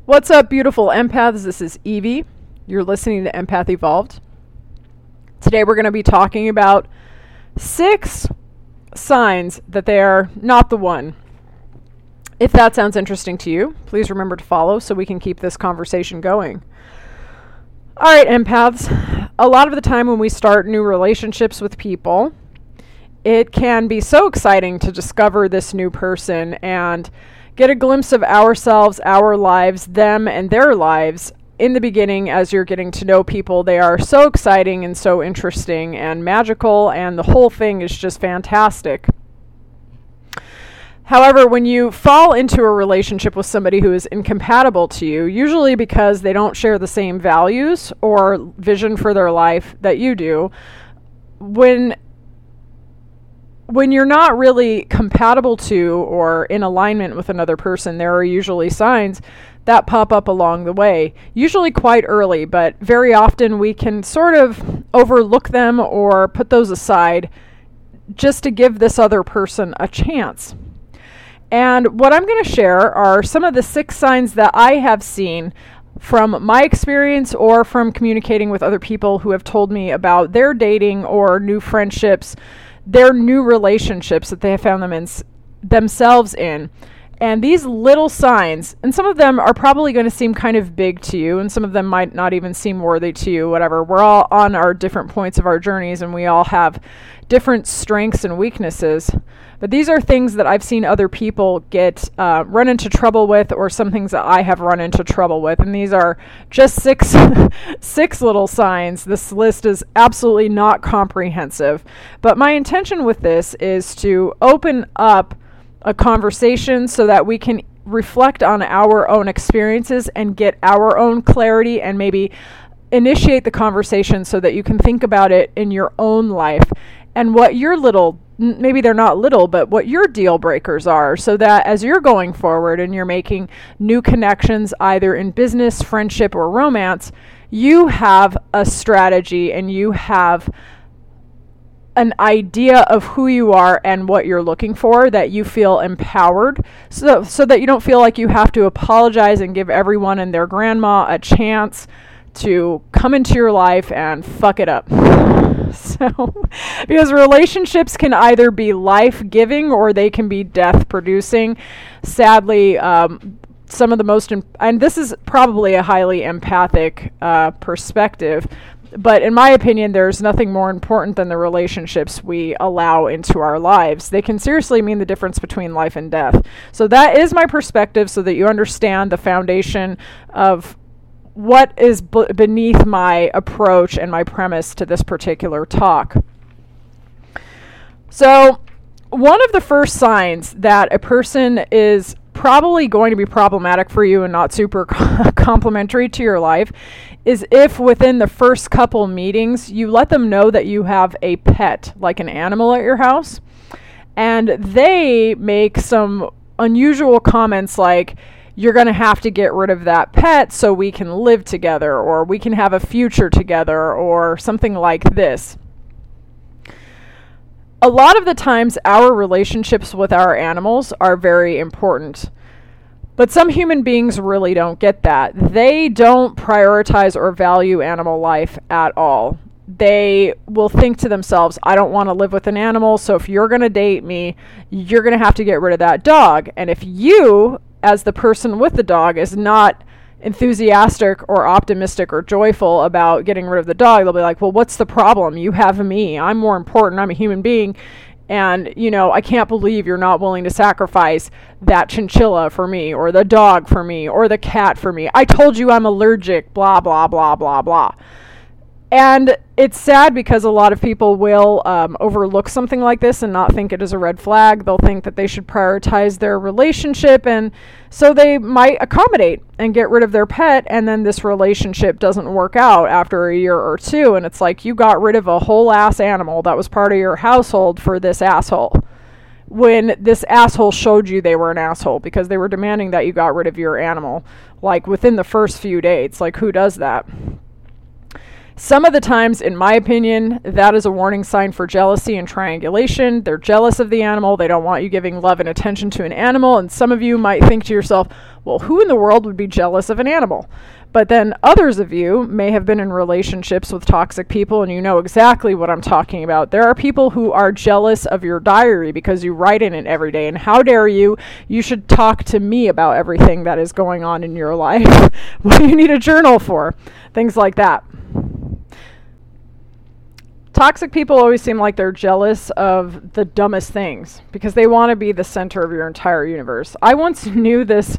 What's up, beautiful empaths? This is Evie. You're listening to Empath Evolved. Today we're going to be talking about 6 signs that they are not the one. If that sounds interesting to you, please remember to follow so we can keep this conversation going. All right, empaths. A lot of the time when we start new relationships with people, it can be so exciting to discover this new person and get a glimpse of ourselves, our lives, them, and their lives. In the beginning, as you're getting to know people, they are so exciting and so interesting and magical, and the whole thing is just fantastic. However, when you fall into a relationship with somebody who is incompatible to you, usually because they don't share the same values or vision for their life that you do, when you're not really compatible to or in alignment with another person, there are usually signs that pop up along the way, usually quite early, but very often we can sort of overlook them or put those aside just to give this other person a chance. And what I'm going to share are some of the 6 signs that I have seen from my experience or from communicating with other people who have told me about their dating or new friendships, their new relationships that they have found themselves in. And these little signs, and some of them are probably going to seem kind of big to you, and some of them might not even seem worthy to you, whatever. We're all on our different points of our journeys, and we all have different strengths and weaknesses. But these are things that I've seen other people run into trouble with, or some things that I have run into trouble with. And these are just 6 little signs. This list is absolutely not comprehensive. But my intention with this is to open up a conversation so that we can reflect on our own experiences and get our own clarity and maybe initiate the conversation so that you can think about it in your own life and what your maybe they're not little, but what your deal breakers are, so that as you're going forward and you're making new connections, either in business, friendship, or romance, you have a strategy and you have an idea of who you are and what you're looking for, that you feel empowered, so that you don't feel like you have to apologize and give everyone and their grandma a chance to come into your life and fuck it up. So, because relationships can either be life-giving or they can be death-producing. Sadly, some of the most, and this is probably a highly empathic perspective, but in my opinion, there's nothing more important than the relationships we allow into our lives. They can seriously mean the difference between life and death. So that is my perspective, so that you understand the foundation of what is beneath my approach and my premise to this particular talk. So one of the first signs that a person is probably going to be problematic for you and not super complimentary to your life is if within the first couple meetings you let them know that you have a pet, like an animal at your house, and they make some unusual comments like, you're going to have to get rid of that pet so we can live together, or we can have a future together, or something like this. A lot of the times our relationships with our animals are very important. But some human beings really don't get that. They don't prioritize or value animal life at all. They will think to themselves, I don't want to live with an animal, so if you're going to date me, you're going to have to get rid of that dog. And if you, as the person with the dog, is not enthusiastic or optimistic or joyful about getting rid of the dog, they'll be like, well, what's the problem? You have me. I'm more important. I'm a human being. And, I can't believe you're not willing to sacrifice that chinchilla for me, or the dog for me, or the cat for me. I told you I'm allergic, blah, blah, blah, blah, blah. And it's sad because a lot of people will overlook something like this and not think it is a red flag. They'll think that they should prioritize their relationship, and so they might accommodate and get rid of their pet, and then this relationship doesn't work out after a year or 2, and it's like you got rid of a whole ass animal that was part of your household for this asshole, when this asshole showed you they were an asshole because they were demanding that you got rid of your animal, like within the first few dates. Like, who does that? Some of the times, in my opinion, that is a warning sign for jealousy and triangulation. They're jealous of the animal. They don't want you giving love and attention to an animal. And some of you might think to yourself, Well, who in the world would be jealous of an animal? But then others of you may have been in relationships with toxic people, and you know exactly what I'm talking about. There are people who are jealous of your diary because you write in it every day. And how dare you? You should talk to me about everything that is going on in your life. What do you need a journal for? Things like that. Toxic people always seem like they're jealous of the dumbest things because they want to be the center of your entire universe. I once knew this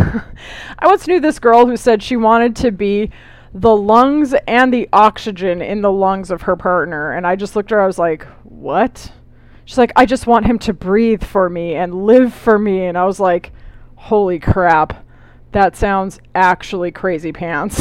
girl who said she wanted to be the lungs and the oxygen in the lungs of her partner. And I just looked at her, I was like, what? She's like, I just want him to breathe for me and live for me. And I was like, holy crap, that sounds actually crazy pants.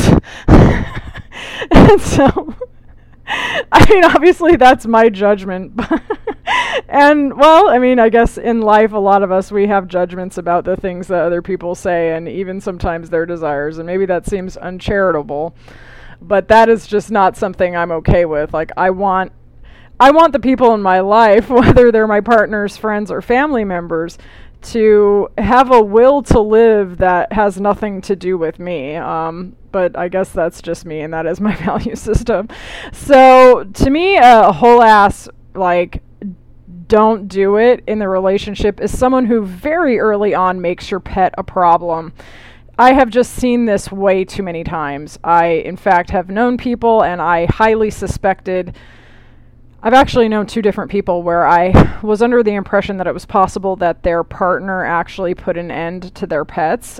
And so I mean, obviously that's my judgment. And, well, I mean, I guess in life, a lot of us, we have judgments about the things that other people say and even sometimes their desires. And maybe that seems uncharitable, but that is just not something I'm okay with. Like, I want the people in my life, whether they're my partners, friends, or family members, to have a will to live that has nothing to do with me. But I guess that's just me, and that is my value system. So to me, a whole ass, like, don't do it in the relationship is someone who very early on makes your pet a problem. I have just seen this way too many times. I, in fact, have known people, and I highly suspected. I've actually known two different people where I was under the impression that it was possible that their partner actually put an end to their pets.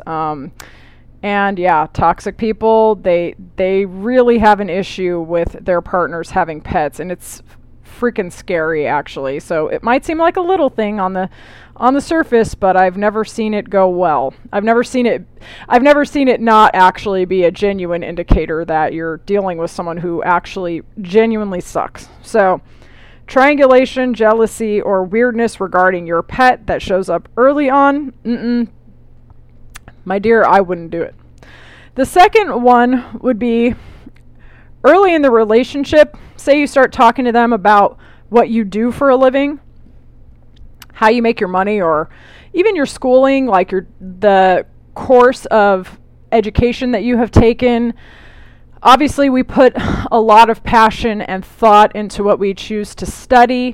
And yeah, toxic people, they really have an issue with their partners having pets, and it's freaking scary, actually. So it might seem like a little thing on the surface, but I've never seen it go well. I've never seen it not actually be a genuine indicator that you're dealing with someone who actually genuinely sucks. So triangulation, jealousy, or weirdness regarding your pet that shows up early on, my dear, I wouldn't do it. The second one would be early in the relationship. Say you start talking to them about what you do for a living, how you make your money, or even your schooling, like the course of education that you have taken. Obviously, we put a lot of passion and thought into what we choose to study.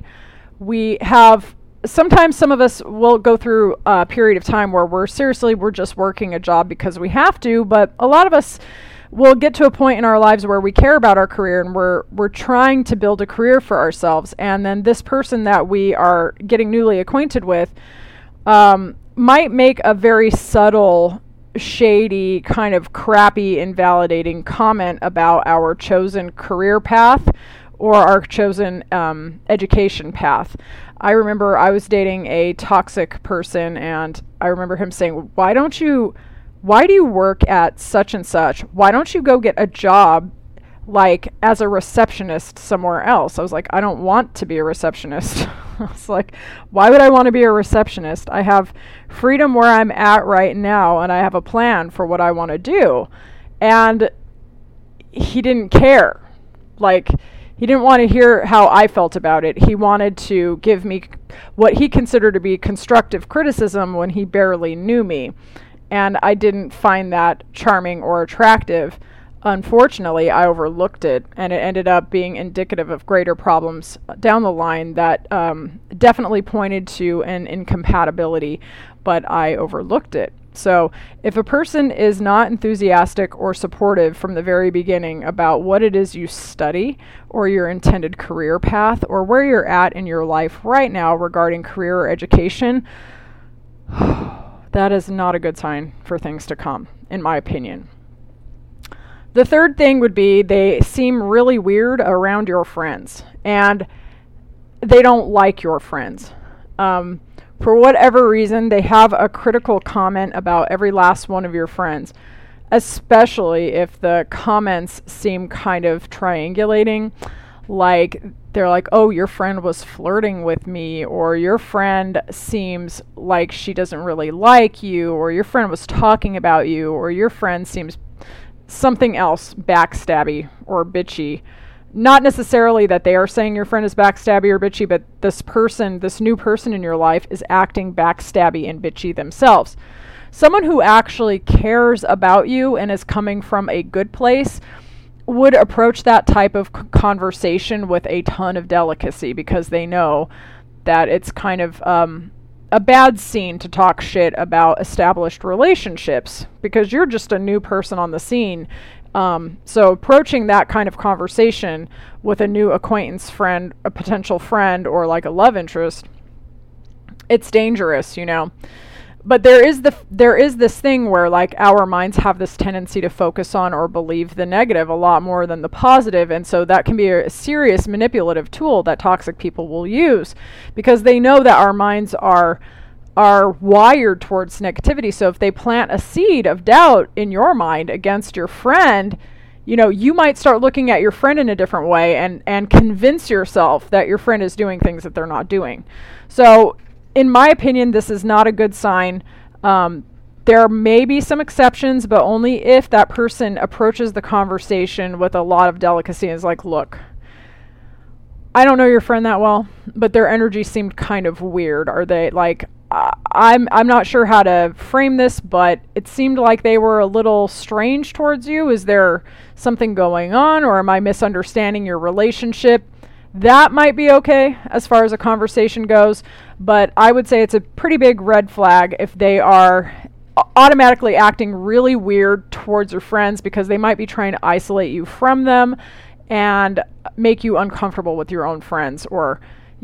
Sometimes some of us will go through a period of time where we're just working a job because we have to, but a lot of us will get to a point in our lives where we care about our career and we're trying to build a career for ourselves. And then this person that we are getting newly acquainted with might make a very subtle, shady, kind of crappy, invalidating comment about our chosen career path or our chosen education path. I remember I was dating a toxic person, and I remember him saying, why do you work at such and such? Why don't you go get a job like as a receptionist somewhere else? I was like, I don't want to be a receptionist. I was like, why would I want to be a receptionist? I have freedom where I'm at right now, and I have a plan for what I want to do. And he didn't care. Like, he didn't want to hear how I felt about it. He wanted to give me what he considered to be constructive criticism when he barely knew me. And I didn't find that charming or attractive. Unfortunately, I overlooked it, and it ended up being indicative of greater problems down the line that definitely pointed to an incompatibility, but I overlooked it. So if a person is not enthusiastic or supportive from the very beginning about what it is you study or your intended career path or where you're at in your life right now regarding career or education, that is not a good sign for things to come, in my opinion. The third thing would be they seem really weird around your friends, and they don't like your friends. For whatever reason, they have a critical comment about every last one of your friends, especially if the comments seem kind of triangulating. Like, they're like, oh, your friend was flirting with me, or your friend seems like she doesn't really like you, or your friend was talking about you, or your friend seems something else, backstabby or bitchy. Not necessarily that they are saying your friend is backstabby or bitchy, but this new person in your life is acting backstabby and bitchy themselves. Someone who actually cares about you and is coming from a good place would approach that type of conversation with a ton of delicacy, because they know that it's kind of a bad scene to talk shit about established relationships, because you're just a new person on the scene. So approaching that kind of conversation with a new acquaintance, friend, a potential friend, or like a love interest, it's dangerous, you know. But there is this thing where like our minds have this tendency to focus on or believe the negative a lot more than the positive, and so that can be a serious manipulative tool that toxic people will use, because they know that our minds are wired towards negativity. So if they plant a seed of doubt in your mind against your friend, you know, you might start looking at your friend in a different way and convince yourself that your friend is doing things that they're not doing. So in my opinion, this is not a good sign. There may be some exceptions, but only if that person approaches the conversation with a lot of delicacy and is like, look, I don't know your friend that well, but their energy seemed kind of weird. Are they like, I'm not sure how to frame this, but it seemed like they were a little strange towards you. Is there something going on, or am I misunderstanding your relationship? That might be okay as far as a conversation goes, but I would say it's a pretty big red flag if they are automatically acting really weird towards your friends, because they might be trying to isolate you from them and make you uncomfortable with your own friends, or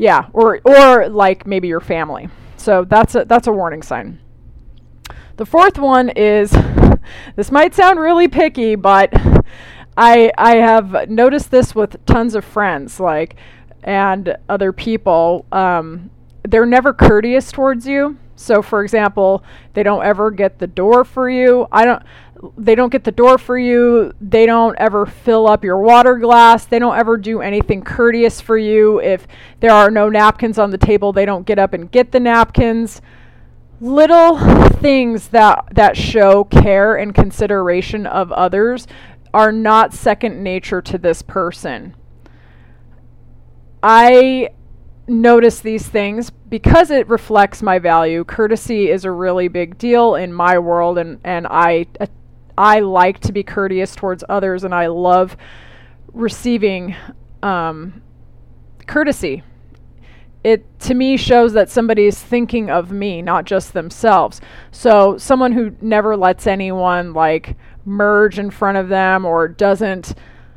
like maybe your family. So that's a warning sign. The fourth one is, this might sound really picky, but I have noticed this with tons of friends, like, and other people. They're never courteous towards you. So, for example, they don't ever get the door for you. They don't get the door for you. They don't ever fill up your water glass. They don't ever do anything courteous for you. If there are no napkins on the table, they don't get up and get the napkins. Little things that show care and consideration of others are not second nature to this person. I notice these things because it reflects my value. Courtesy is a really big deal in my world, and I like to be courteous towards others, and I love receiving courtesy. It, to me, shows that somebody is thinking of me, not just themselves. So someone who never lets anyone like merge in front of them, or doesn't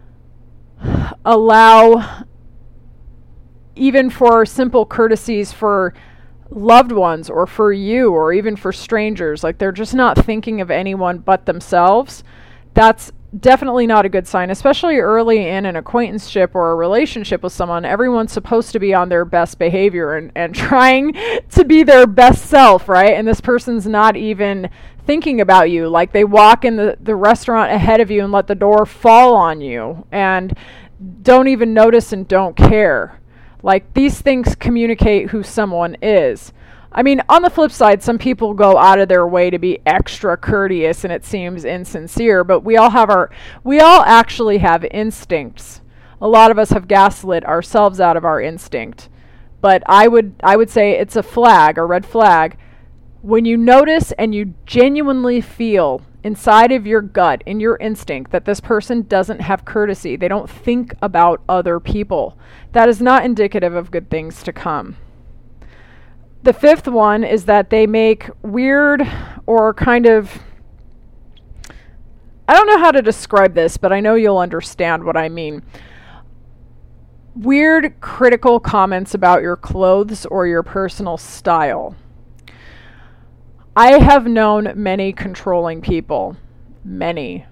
allow even for simple courtesies for loved ones or for you or even for strangers, like they're just not thinking of anyone but themselves, that's definitely not a good sign, especially early in an acquaintanceship or a relationship with someone. Everyone's supposed to be on their best behavior and trying to be their best self, right? And this person's not even thinking about you. Like, they walk in the restaurant ahead of you and let the door fall on you and don't even notice and don't care. Like, these things communicate who someone is. I mean, on the flip side, some people go out of their way to be extra courteous and it seems insincere, but we all actually have instincts. A lot of us have gaslit ourselves out of our instinct. But I would say it's a flag, a red flag, when you notice and you genuinely feel inside of your gut, in your instinct, that this person doesn't have courtesy. They don't think about other people. That is not indicative of good things to come. The fifth one is that they make weird or kind of, I don't know how to describe this, but I know you'll understand what I mean. Weird, critical comments about your clothes or your personal style. I have known many controlling people. Many.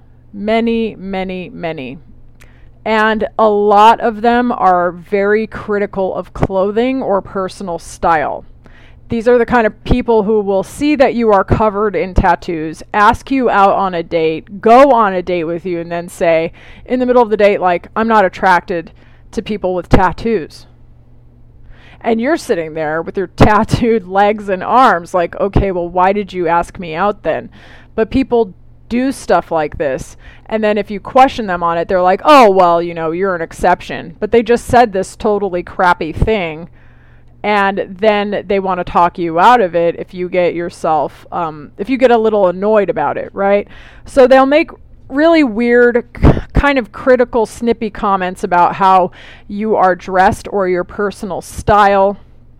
And a lot of them are very critical of clothing or personal style. These are the kind of people who will see that you are covered in tattoos, ask you out on a date, go on a date with you, and then say, in the middle of the date, like, I'm not attracted to people with tattoos. And you're sitting there with your tattooed legs and arms, like, okay, well, why did you ask me out then? But people do stuff like this. And then if you question them on it, they're like, oh, well, you know, you're an exception. But they just said this totally crappy thing. And then they want to talk you out of it if you get yourself, if you get a little annoyed about it, right? So they'll make really weird, kind of critical, snippy comments about how you are dressed or your personal style.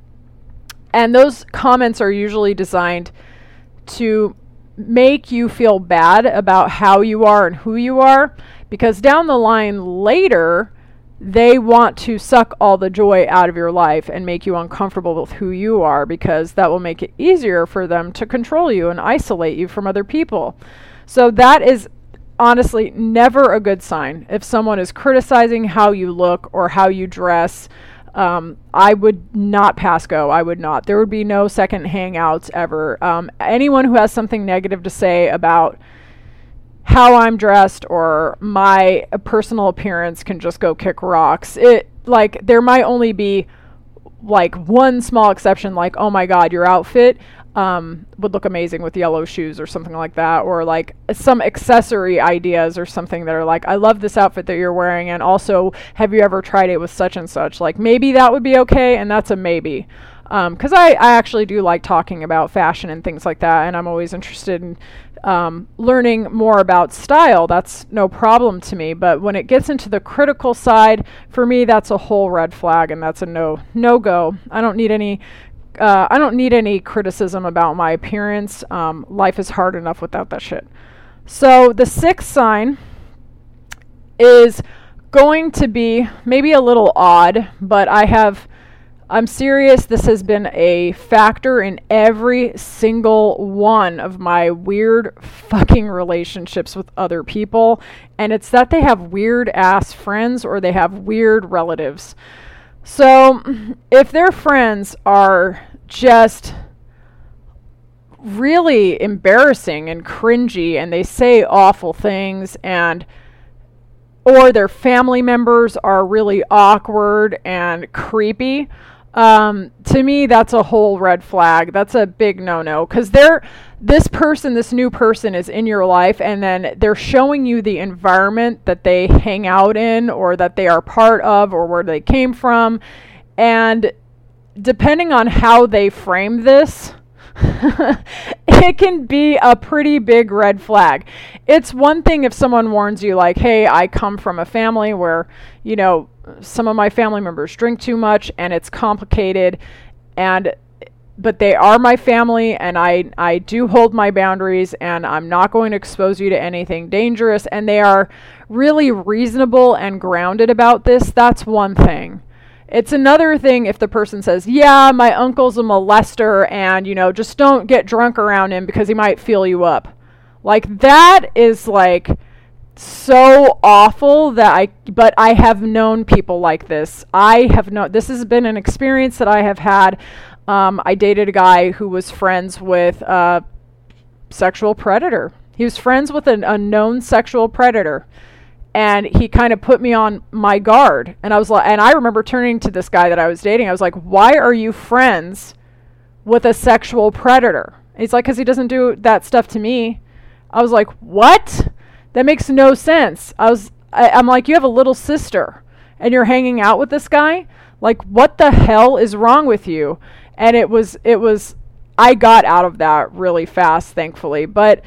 And those comments are usually designed to make you feel bad about how you are and who you are, because down the line later, they want to suck all the joy out of your life and make you uncomfortable with who you are, because that will make it easier for them to control you and isolate you from other people. So that is honestly never a good sign. If someone is criticizing how you look or how you dress, I would not pass go. I would not. There would be no second hangouts ever. Anyone who has something negative to say about how I'm dressed or my personal appearance can just go kick rocks. There might only be like one small exception, like, oh my God, your outfit would look amazing with yellow shoes or something like that, or like some accessory ideas or something that are like, I love this outfit that you're wearing, and also have you ever tried it with such and such? Like, maybe that would be okay, and that's a maybe. Because I actually do like talking about fashion and things like that, and I'm always interested in learning more about style. That's no problem to me. But when it gets into the critical side, for me, that's a whole red flag, and that's a no go. I don't need any criticism about my appearance. Life is hard enough without that shit. So the sixth sign is going to be maybe a little odd, but I'm serious. This has been a factor in every single one of my weird fucking relationships with other people. And it's that they have weird ass friends or they have weird relatives. So if their friends are just really embarrassing and cringy and they say awful things, or their family members are really awkward and creepy, to me, that's a whole red flag. That's a big no-no, because this new person is in your life, and then they're showing you the environment that they hang out in, or that they are part of, or where they came from. And depending on how they frame this, it can be a pretty big red flag. It's one thing if someone warns you, like, hey, I come from a family where, some of my family members drink too much and it's complicated, but they are my family, and I do hold my boundaries, and I'm not going to expose you to anything dangerous, and they are really reasonable and grounded about this. That's one thing. It's another thing if the person says, yeah, my uncle's a molester, and, just don't get drunk around him because he might feel you up. Like, that is like so awful but I have known people like this. This has been an experience that I have had. I dated a guy who was friends with a sexual predator. He was friends with an unknown sexual predator. And he kind of put me on my guard. And I remember turning to this guy that I was dating. I was like, why are you friends with a sexual predator? And he's like, because he doesn't do that stuff to me. I was like, what? That makes no sense. I'm like, you have a little sister and you're hanging out with this guy? Like, what the hell is wrong with you? And I got out of that really fast, thankfully. But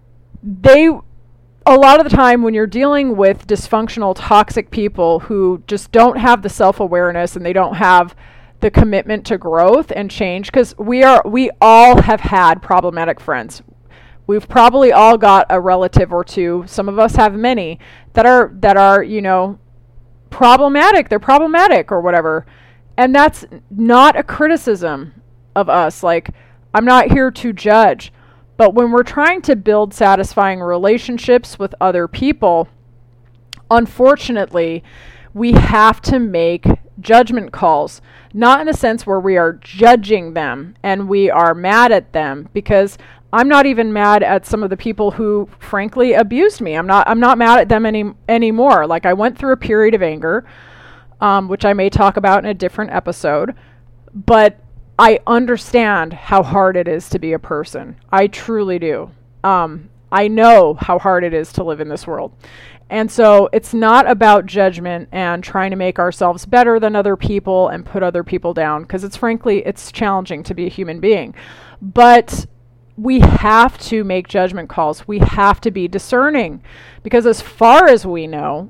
a lot of the time when you're dealing with dysfunctional, toxic people who just don't have the self-awareness and they don't have the commitment to growth and change, because we all have had problematic friends. We've probably all got a relative or two. Some of us have many that are problematic. They're problematic or whatever. And that's not a criticism of us. Like, I'm not here to judge. But when we're trying to build satisfying relationships with other people, unfortunately, we have to make judgment calls. Not in a sense where we are judging them and we are mad at them, because I'm not even mad at some of the people who frankly abused me. I'm not mad at them anymore. Like, I went through a period of anger, which I may talk about in a different episode, but I understand how hard it is to be a person. I truly do. I know how hard it is to live in this world. And so it's not about judgment and trying to make ourselves better than other people and put other people down, because it's challenging to be a human being. But we have to make judgment calls. We have to be discerning, because as far as we know,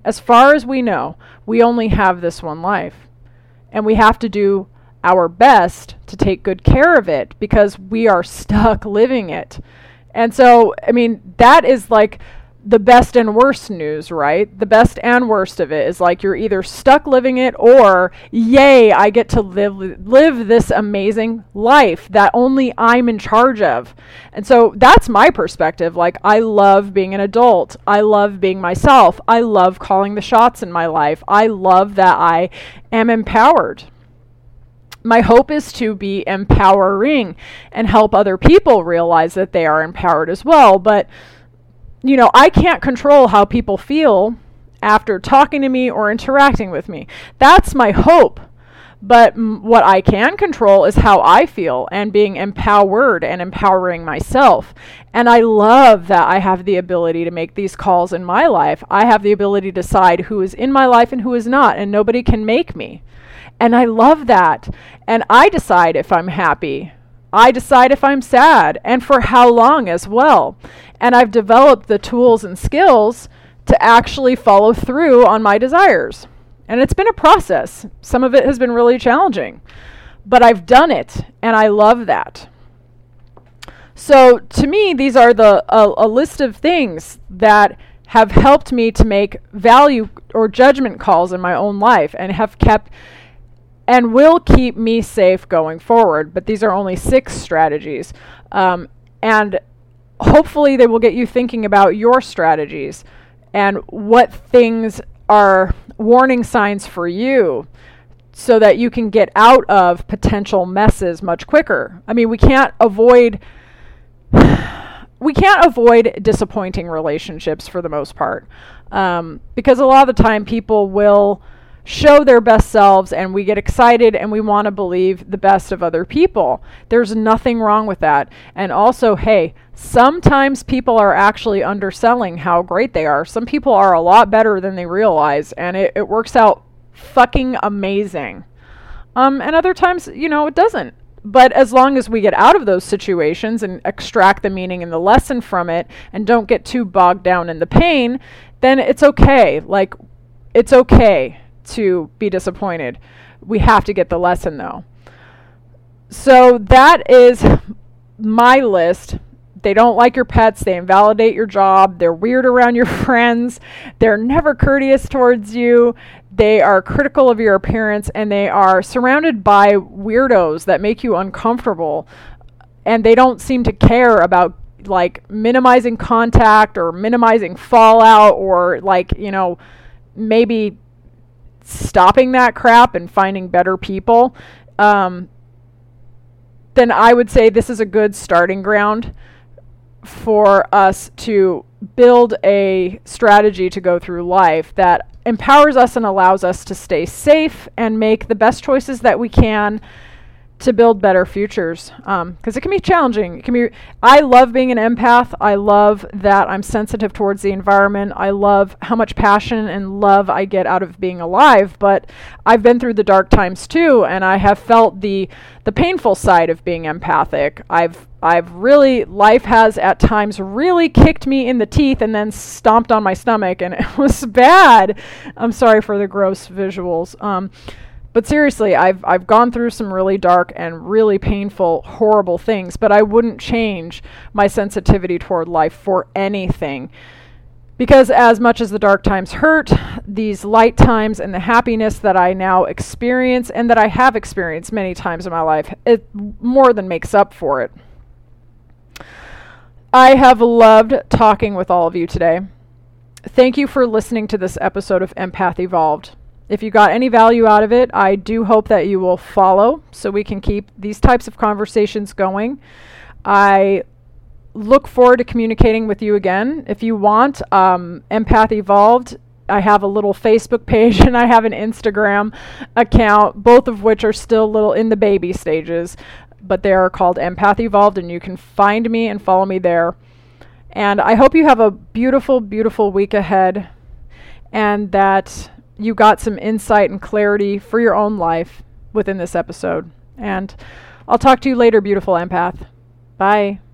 we only have this one life. And we have to do our best to take good care of it, because we are stuck living it. And so, I mean, that is like the best and worst news, right? The best and worst of it is like you're either stuck living it, or yay, I get to live this amazing life that only I'm in charge of. And so that's my perspective. Like, I love being an adult. I love being myself. I love calling the shots in my life. I love that I am empowered. My hope is to be empowering and help other people realize that they are empowered as well. But I can't control how people feel after talking to me or interacting with me. That's my hope. But what I can control is how I feel, and being empowered and empowering myself. And I love that I have the ability to make these calls in my life. I have the ability to decide who is in my life and who is not, and nobody can make me. And I love that. And I decide if I'm happy. I decide if I'm sad, and for how long as well. And I've developed the tools and skills to actually follow through on my desires. And it's been a process. Some of it has been really challenging, but I've done it, and I love that. So to me, these are a list of things that have helped me to make value or judgment calls in my own life, and have kept and will keep me safe going forward. But these are only 6 strategies. And hopefully they will get you thinking about your strategies and what things are warning signs for you, so that you can get out of potential messes much quicker. I mean, we can't avoid disappointing relationships for the most part, because a lot of the time people will show their best selves, and we get excited and we want to believe the best of other people. There's nothing wrong with that. And also, hey, sometimes people are actually underselling how great they are. Some people are a lot better than they realize, and it works out fucking amazing. And other times, it doesn't. But as long as we get out of those situations and extract the meaning and the lesson from it, and don't get too bogged down in the pain, then it's okay. Like, it's okay to be disappointed. We have to get the lesson, though. So that is my list. They don't like your pets. They invalidate your job. They're weird around your friends. They're never courteous towards you. They are critical of your appearance, and they are surrounded by weirdos that make you uncomfortable. And they don't seem to care about like minimizing contact or minimizing fallout, or maybe stopping that crap and finding better people. Then I would say this is a good starting ground for us to build a strategy to go through life that empowers us and allows us to stay safe and make the best choices that we can to build better futures. Because it can be challenging. I love being an empath. I love that I'm sensitive towards the environment. I love how much passion and love I get out of being alive. But I've been through the dark times too, and I have felt the painful side of being empathic. Life has at times really kicked me in the teeth and then stomped on my stomach, and it was bad. I'm sorry for the gross visuals. But seriously, I've gone through some really dark and really painful, horrible things, but I wouldn't change my sensitivity toward life for anything. Because as much as the dark times hurt, these light times and the happiness that I now experience, and that I have experienced many times in my life, it more than makes up for it. I have loved talking with all of you today. Thank you for listening to this episode of Empath Evolved. If you got any value out of it, I do hope that you will follow so we can keep these types of conversations going. I look forward to communicating with you again. If you want, Empath Evolved, I have a little Facebook page and I have an Instagram account, both of which are still a little in the baby stages, but they are called Empath Evolved, and you can find me and follow me there. And I hope you have a beautiful, beautiful week ahead, and that you got some insight and clarity for your own life within this episode. And I'll talk to you later, beautiful empath. Bye.